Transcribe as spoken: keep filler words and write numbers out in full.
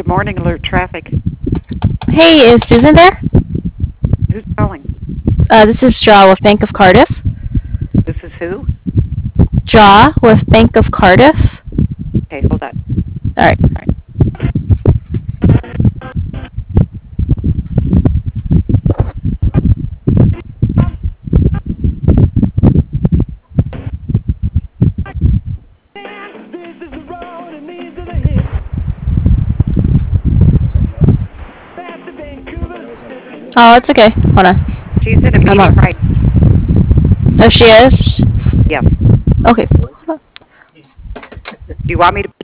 Good morning, Alert Traffic. Hey, is Susan there? Who's calling? Uh, this is Draw with Bank of Cardiff. This is who? Draw with Bank of Cardiff. Okay, hold on. Alright, alright. Oh, it's okay. Hold on. She's in a I'm meeting on. right. Oh, she is? Yes. Okay. Do you want me to